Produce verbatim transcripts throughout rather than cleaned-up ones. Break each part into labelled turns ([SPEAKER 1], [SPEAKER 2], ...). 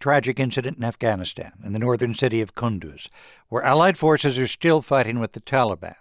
[SPEAKER 1] tragic incident in Afghanistan, in the northern city of Kunduz, where Allied forces are still fighting with the Taliban.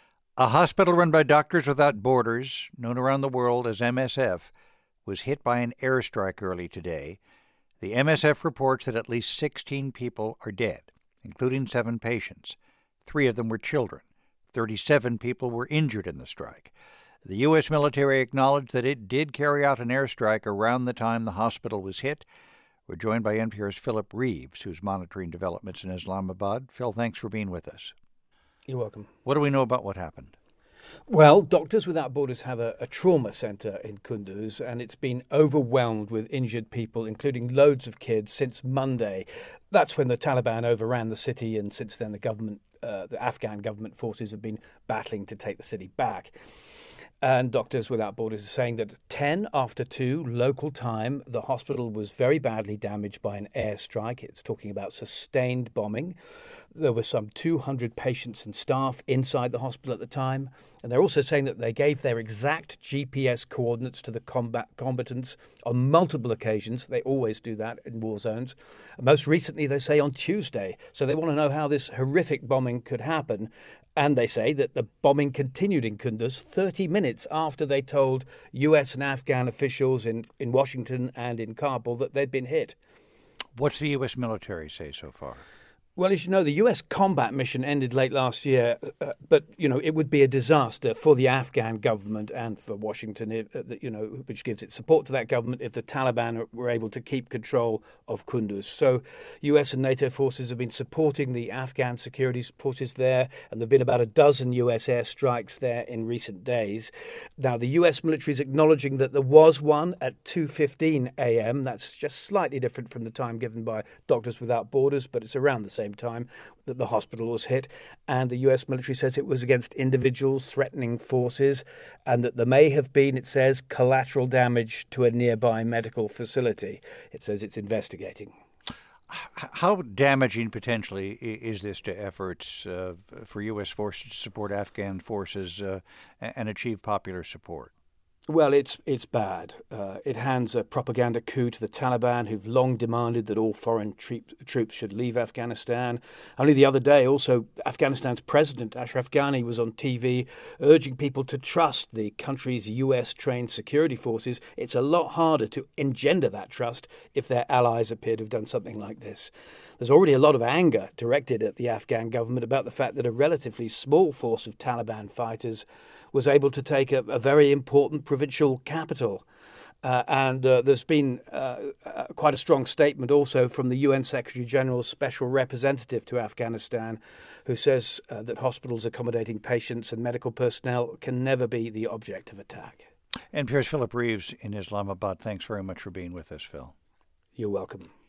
[SPEAKER 1] A hospital run by Doctors Without Borders, known around the world as M S F, was hit by an airstrike early today. The M S F reports that at least sixteen people are dead, including seven patients. Three of them were children. thirty-seven people were injured in the strike. The U S military acknowledged that it did carry out an airstrike around the time the hospital was hit. We're joined by N P R's Philip Reeves, who's monitoring developments in Islamabad. Phil, thanks for being with us.
[SPEAKER 2] You're welcome.
[SPEAKER 1] What do we know about what happened?
[SPEAKER 2] Well, Doctors Without Borders have a, a trauma centre in Kunduz, and it's been overwhelmed with injured people, including loads of kids, since Monday. That's when the Taliban overran the city, and since then the government, uh, the Afghan government forces have been battling to take the city back. And Doctors Without Borders is saying that at ten after two local time, the hospital was very badly damaged by an airstrike. It's talking about sustained bombing. There were some two hundred patients and staff inside the hospital at the time. And they're also saying that they gave their exact G P S coordinates to the combat combatants on multiple occasions. They always do that in war zones. And most recently, they say on Tuesday. So they want to know how this horrific bombing could happen. And they say that the bombing continued in Kunduz thirty minutes after they told U S and Afghan officials in, in Washington and in Kabul that they'd been hit.
[SPEAKER 1] What's the U S military say so far?
[SPEAKER 2] Well, as you know, the U S combat mission ended late last year, uh, but, you know, it would be a disaster for the Afghan government and for Washington, if, uh, you know, which gives its support to that government if the Taliban were able to keep control of Kunduz. So U S and NATO forces have been supporting the Afghan security forces there, and there have been about a dozen U S airstrikes there in recent days. Now, the U S military is acknowledging that there was one at two fifteen a.m. That's just slightly different from the time given by Doctors Without Borders, but it's around the same time that the hospital was hit. And the U S military says it was against individuals threatening forces, and that there may have been, it says, collateral damage to a nearby medical facility. It says it's investigating.
[SPEAKER 1] How damaging potentially is this to efforts uh, for U S forces to support Afghan forces uh, and achieve popular support?
[SPEAKER 2] Well, it's it's bad. Uh, it hands a propaganda coup to the Taliban, who've long demanded that all foreign troop, troops should leave Afghanistan. Only the other day, also, Afghanistan's president, Ashraf Ghani, was on T V urging people to trust the country's U S-trained security forces. It's a lot harder to engender that trust if their allies appear to have done something like this. There's already a lot of anger directed at the Afghan government about the fact that a relatively small force of Taliban fighters was able to take a, a very important provincial capital. Uh, and uh, there's been uh, uh, quite a strong statement also from the U N Secretary General's special representative to Afghanistan, who says uh, that hospitals accommodating patients and medical personnel can never be the object of attack.
[SPEAKER 1] N P R's Philip Reeves in Islamabad. Thanks very much for being with us, Phil.
[SPEAKER 2] You're welcome.